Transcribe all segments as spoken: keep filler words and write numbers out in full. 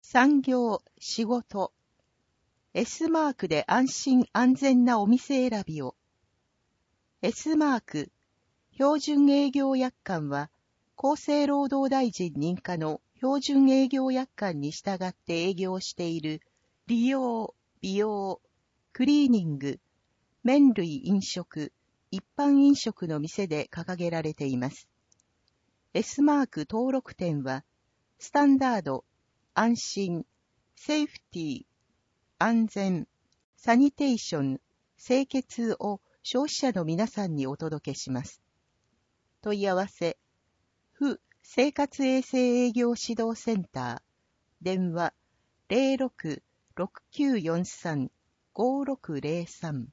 産業、仕事。S マークで安心安全なお店選びを。S マーク、標準営業約款は、厚生労働大臣認可の標準営業約款に従って営業している、理容、美容、クリーニング、麺類飲食、一般飲食の店で掲げられています。S マーク登録店は、スタンダード、安心、セーフティー、安全、サニテーション、清潔を消費者の皆さんにお届けします。問い合わせ、府生活衛生営業指導センター、電話 ゼロろく ろくきゅうよんさん ごろくゼロさん。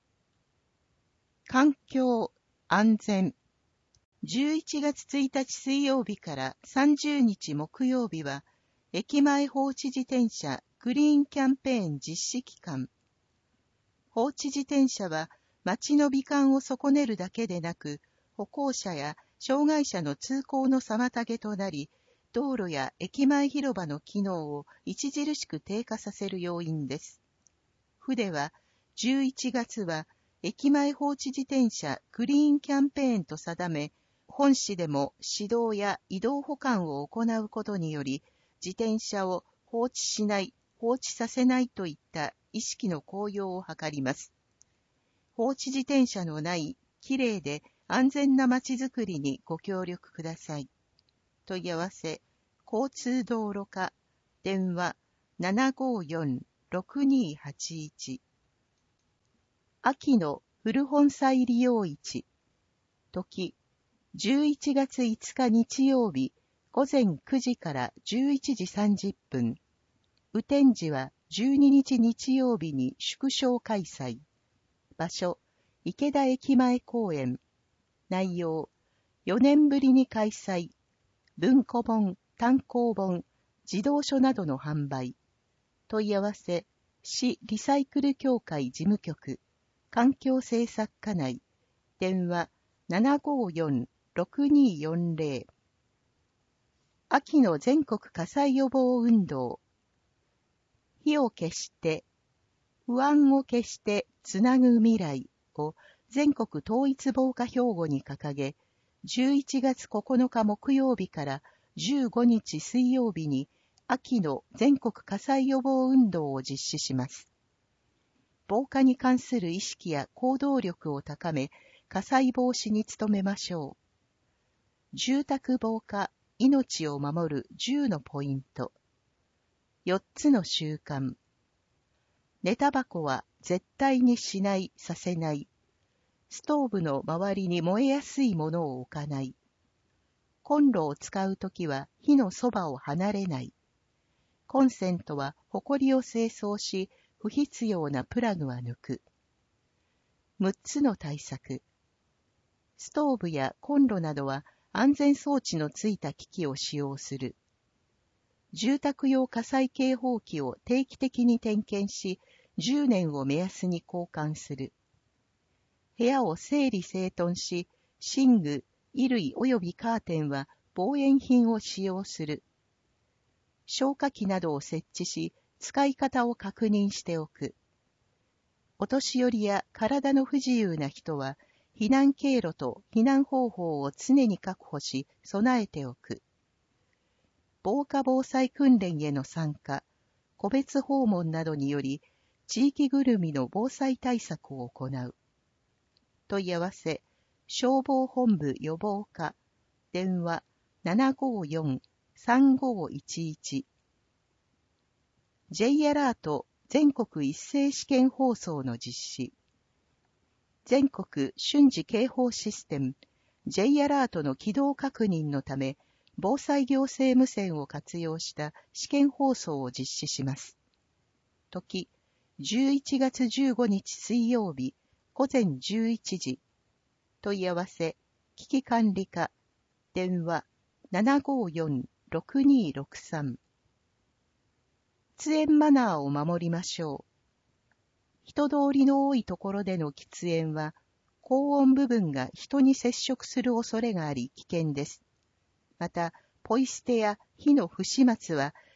環境、安全。じゅういちがつついたち水曜日からさんじゅうにち木曜日は、駅前放置自転車グリーンキャンペーン実施期間。放置自転車は街の美観を損ねるだけでなく、歩行者や障害者の通行の妨げとなり、道路や駅前広場の機能を著しく低下させる要因です。府では、じゅういちがつは駅前放置自転車グリーンキャンペーンと定め、本市でも指導や移動保管を行うことにより、自転車を放置しない、放置させないといった意識の高揚を図ります。放置自転車のない、きれいで安全なまちづくりにご協力ください。問い合わせ、交通道路課、電話 ななごよん ろくにはちいち。秋の古本祭利用市。時、じゅういちがついつか日曜日、午前くじからじゅういちじさんじゅっぷん。雨天時はじゅうににち日曜日に縮小開催。場所、池田駅前公園。内容、よねんぶりに開催。文庫本、単行本、児童書などの販売。問い合わせ、市リサイクル協会事務局、環境政策課内。電話 ななごよん ろくによんゼロ。秋の全国火災予防運動。火を消して、不安を消してつなぐ未来を全国統一防火標語に掲げ、じゅういちがつここのか木曜日からじゅうごにち水曜日に秋の全国火災予防運動を実施します。防火に関する意識や行動力を高め、火災防止に努めましょう。住宅防火、命を守るじゅうのポイント。よっつの習慣。寝タバコは絶対にしない、させない。ストーブの周りに燃えやすいものを置かない。コンロを使うときは火のそばを離れない。コンセントはホコリを清掃し、不必要なプラグは抜く。むっつの対策。ストーブやコンロなどは安全装置のついた機器を使用する。住宅用火災警報器を定期的に点検し、じゅうねんを目安に交換する。部屋を整理整頓し、寝具、衣類及びカーテンは防煙品を使用する。消火器などを設置し、使い方を確認しておく。お年寄りや体の不自由な人は、避難経路と避難方法を常に確保し、備えておく。防火防災訓練への参加、個別訪問などにより、地域ぐるみの防災対策を行う。問い合わせ、消防本部予防課、電話 ななごよん さんごいちいち。J アラート全国一斉試験放送の実施。全国瞬時警報システム J アラートの起動確認のため、防災行政無線を活用した試験放送を実施します。時、じゅういちがつじゅうごにち水曜日、午前じゅういちじ。問い合わせ、危機管理課、電話 ななごよん ろくにろくさん。喫煙マナーを守りましょう。人通りの多いところでの喫煙は、高温部分が人に接触する恐れがあり危険です。また、ポイ捨てや火の不始末は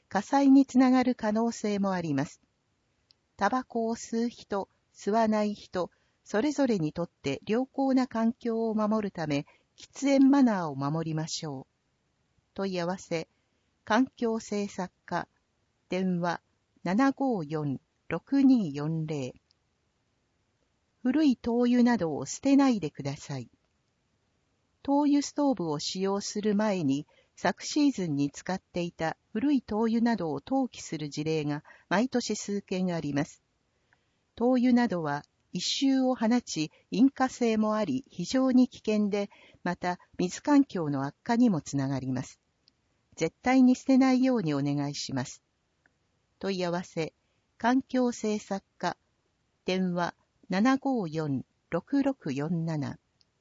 火災につながる可能性もあります。タバコを吸う人、吸わない人、それぞれにとって良好な環境を守るため、喫煙マナーを守りましょう。問い合わせ、環境政策課、電話 ななごーよん ろくにーよんぜろ。古い灯油などを捨てないでください。灯油ストーブを使用する前に、昨シーズンに使っていた古い灯油などを投棄する事例が毎年数件あります。灯油などは異臭を放ち、引火性もあり非常に危険で、また水環境の悪化にもつながります。絶対に捨てないようにお願いします。問い合わせ、環境政策課、電話 ななごーよん ろくろくよんなな。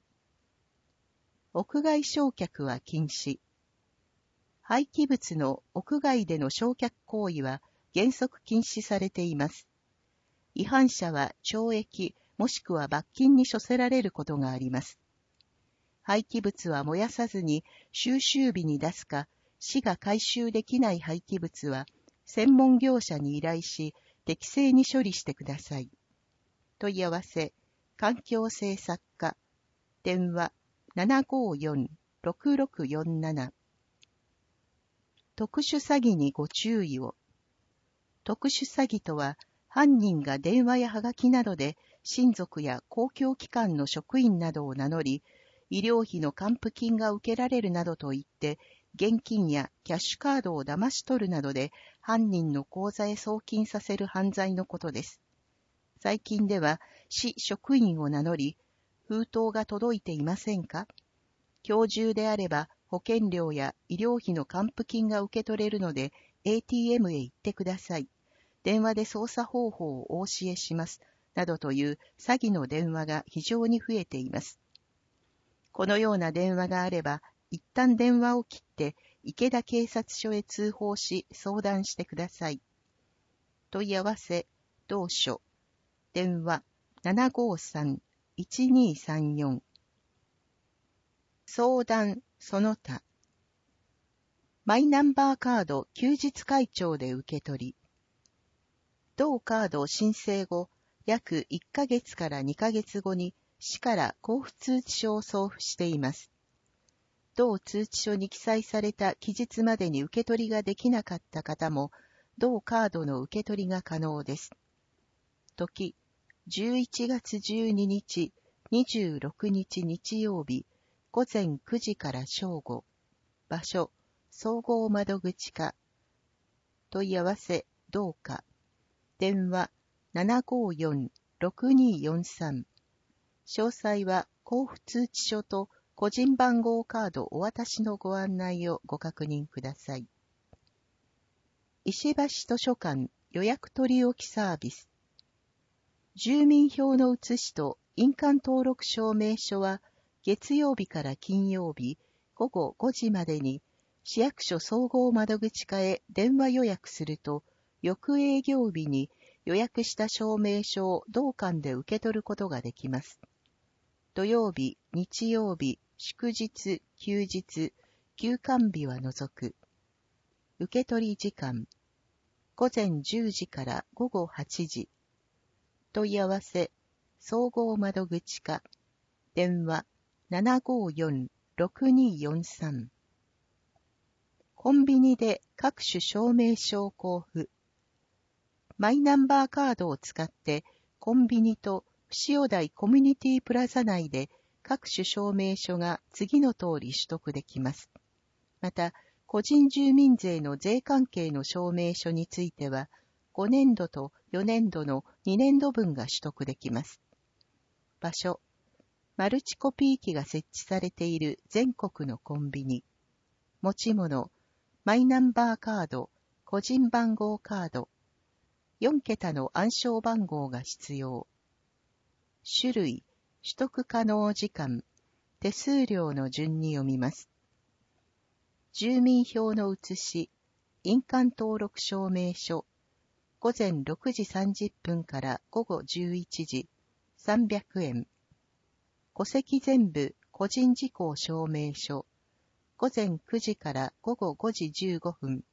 屋外焼却は禁止。廃棄物の屋外での焼却行為は原則禁止されています。違反者は懲役もしくは罰金に処せられることがあります。廃棄物は燃やさずに収集日に出すか、市が回収できない廃棄物は専門業者に依頼し、適正に処理してください。問い合わせ、環境政策課、電話 ななごーよん ろくろくよんなな。特殊詐欺にご注意を。特殊詐欺とは、犯人が電話やはがきなどで親族や公共機関の職員などを名乗り、医療費の還付金が受けられるなどと言って、現金やキャッシュカードを騙し取るなどで犯人の口座へ送金させる犯罪のことです。最近では市職員を名乗り、封筒が届いていませんか？今日中であれば保険料や医療費の還付金が受け取れるので エーティーエム へ行ってください。電話で操作方法をお教えします。などという詐欺の電話が非常に増えています。このような電話があれば、一旦電話を切って池田警察署へ通報し相談してください。問い合わせ、同署、電話 ななごーさん いちにーさんよん。相談その他。マイナンバーカード休日開帳で受け取り。同カード申請後、約いっかげつからにかげつごに市から交付通知書を送付しています。同通知書に記載された期日までに受け取りができなかった方も、同カードの受け取りが可能です。時、じゅういちがつじゅうににち、にじゅうろくにち日曜日、午前くじから正午。場所、総合窓口課。問い合わせ、同課。電話 ななごーよん ろくにーよんさん。詳細は交付通知書と個人番号カードお渡しのご案内をご確認ください。石橋図書館予約取り置きサービス。住民票の写しと印鑑登録証明書は月曜日から金曜日午後ごじまでに市役所総合窓口課へ電話予約すると、翌営業日に予約した証明書を同館で受け取ることができます。土曜日、日曜日、祝日、休日、休館日は除く。受け取り時間。午前じゅうじから午後はちじ。問い合わせ、総合窓口課。電話 ななごーよん ろくにーよんさん。コンビニで各種証明書を交付。マイナンバーカードを使ってコンビニと塩台コミュニティプラザ内で各種証明書が次の通り取得できます。また、個人住民税の税関係の証明書については、ごねんどとよねんどのにねんどぶんが取得できます。場所、マルチコピー機が設置されている全国のコンビニ。持ち物、マイナンバーカード、個人番号カード、よんけたの暗証番号が必要。種類、取得可能時間、手数料の順に読みます。住民票の写し、印鑑登録証明書、午前ろくじさんじゅっぷんから午後じゅういちじ、さんびゃくえん。戸籍全部個人事項証明書、午前くじから午後ごじじゅうごふん、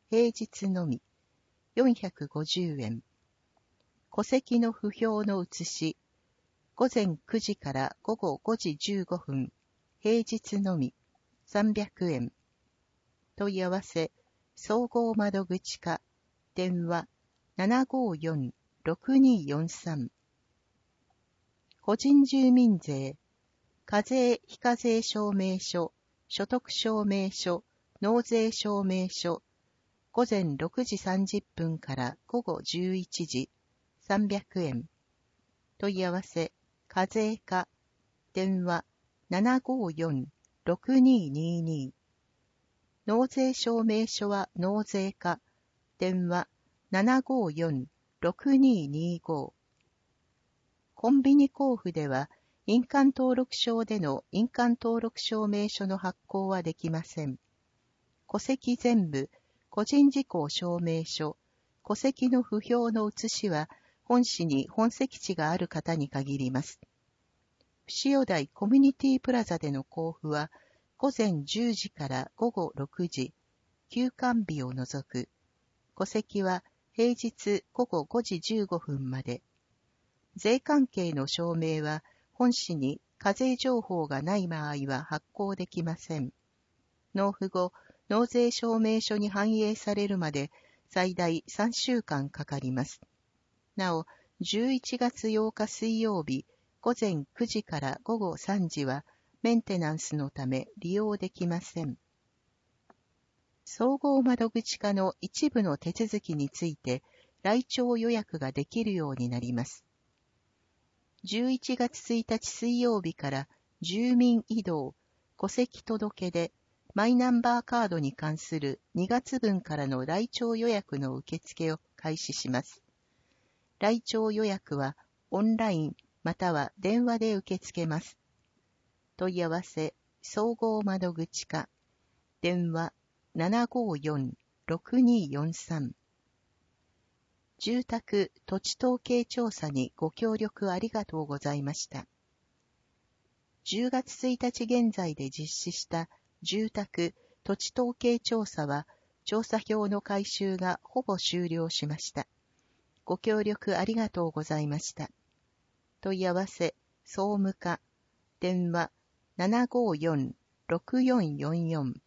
平日のみ、よんひゃくごじゅうえん。戸籍の不評の写し、午前くじから午後ごじじゅうごふん、平日のみ、さんびゃくえん。問い合わせ、総合窓口課、電話、ななごよんろくによんさん。個人住民税、課税非課税証明書、所得証明書、納税証明書、午前ろくじさんじゅっぷんから午後じゅういちじ、さんびゃくえん。問い合わせ、課税課、電話、ななごよんろくににに。納税証明書は納税課、電話、ななごよんろくににご。コンビニ交付では、印鑑登録証での印鑑登録証明書の発行はできません。戸籍全部、個人事項証明書、戸籍の不評の写しは、本市に本籍地がある方に限ります。潮台コミュニティプラザでの交付は、午前じゅうじから午後ろくじ、休館日を除く。戸籍は平日午後ごじじゅうごふんまで。税関係の証明は、本市に課税情報がない場合は発行できません。納付後、納税証明書に反映されるまで最大さんしゅうかんかかります。なお、じゅういちがつようか水曜日、午前くじから午後さんじはメンテナンスのため利用できません。総合窓口課の一部の手続きについて来庁予約ができるようになります。じゅういちがつついたち水曜日から住民移動、戸籍届でマイナンバーカードに関するにがつぶんからの来庁予約の受付を開始します。来庁予約はオンラインまたは電話で受け付けます。問い合わせ、総合窓口課、電話ななごよんろくによんさん。住宅・土地統計調査にご協力ありがとうございました。じゅうがつついたち現在で実施した住宅・土地統計調査は、調査票の回収がほぼ終了しました。ご協力ありがとうございました。問い合わせ、総務課、電話ななごよんろくよんよんよん。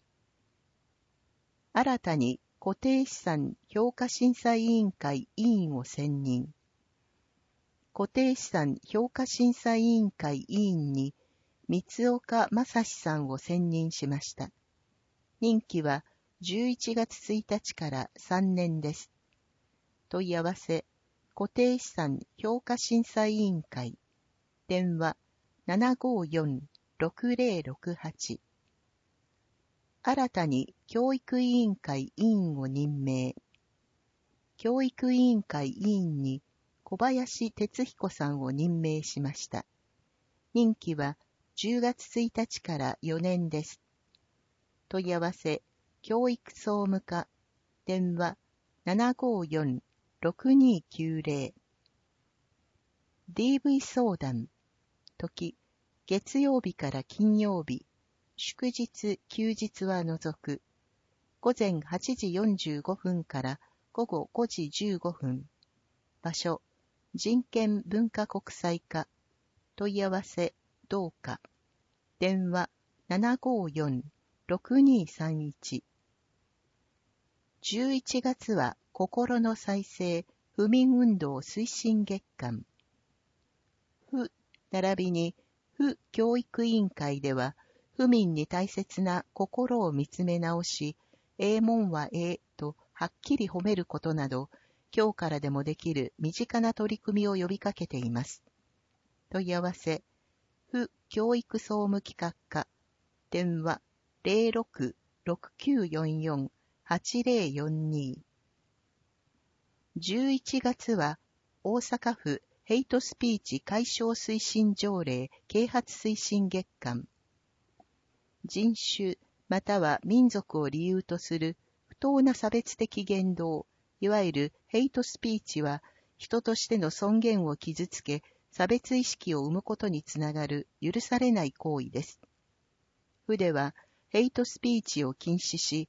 新たに固定資産評価審査委員会委員を選任。固定資産評価審査委員会委員に三岡正史さんを選任しました。任期はじゅういちがつついたちからさんねんです。問い合わせ、固定資産評価審査委員会、電話ななごよんろくぜろろくはち。新たに教育委員会委員を任命。教育委員会委員に小林哲彦さんを任命しました。任期はじゅうがつついたちからよねんです。問い合わせ、教育総務課、電話ななごよんろくにきゅうぜろ。ディーブイ 相談、時、月曜日から金曜日、祝日・休日は除く、午前はちじよんじゅうごふんから午後ごじじゅうごふん、場所、人権文化国際課、問い合わせ、どうか、電話ななごよんろくにさんいち。じゅういちがつは心の再生不眠運動推進月間。府並びに府教育委員会では、府民に大切な心を見つめ直し、ええもんはええとはっきり褒めることなど、今日からでもできる身近な取り組みを呼びかけています。問い合わせ、府教育総務企画課、電話ゼロろくろくきゅうよんよんはちゼロよんに。じゅういちがつは大阪府ヘイトスピーチ解消推進条例啓発推進月間。人種または民族を理由とする不当な差別的言動、いわゆるヘイトスピーチは人としての尊厳を傷つけ、差別意識を生むことにつながる許されない行為です。府ではヘイトスピーチを禁止し、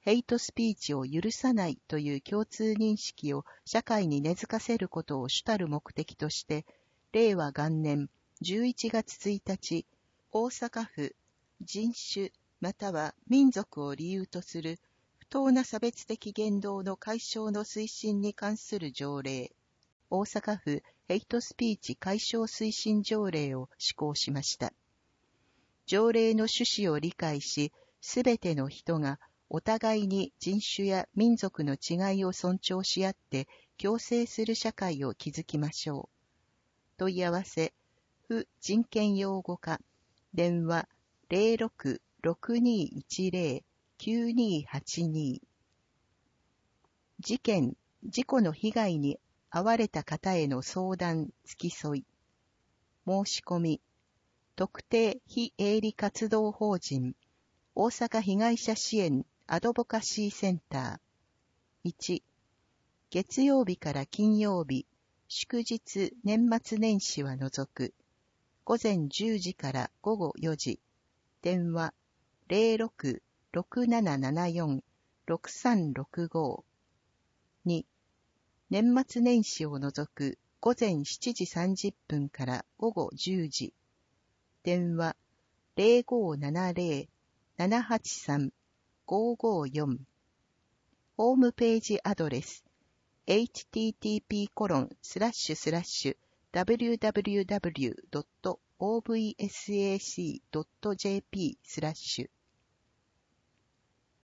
ヘイトスピーチを許さないという共通認識を社会に根付かせることを主たる目的として、れいわがんねんじゅういちがつついたち、大阪府人種または民族を理由とする不当な差別的言動の解消の推進に関する条例、大阪府ヘイトスピーチ解消推進条例を施行しました。条例の趣旨を理解し、すべての人がお互いに人種や民族の違いを尊重し合って共生する社会を築きましょう。問い合わせ、府人権擁護課、電話 ゼロろく ろくにいちゼロ きゅうにはちに。事件、事故の被害に遭われた方への相談、付き添い。申し込み、特定非営利活動法人、大阪被害者支援アドボカシーセンター。いち、月曜日から金曜日、祝日、年末年始は除く。午前じゅうじから午後よじ。電話 ゼロろく ろくななななよん ろくさんろくご。に、年末年始を除く午前しちじさんじゅっぷんから午後じゅうじ。電話 ゼロごななゼロ ななはちさん ごごよん。ホームページアドレス エイチティーティーピーコロンスラッシュスラッシュダブリューダブリューダブリュードットオーブイエスエーシードットジェーピースラッシュ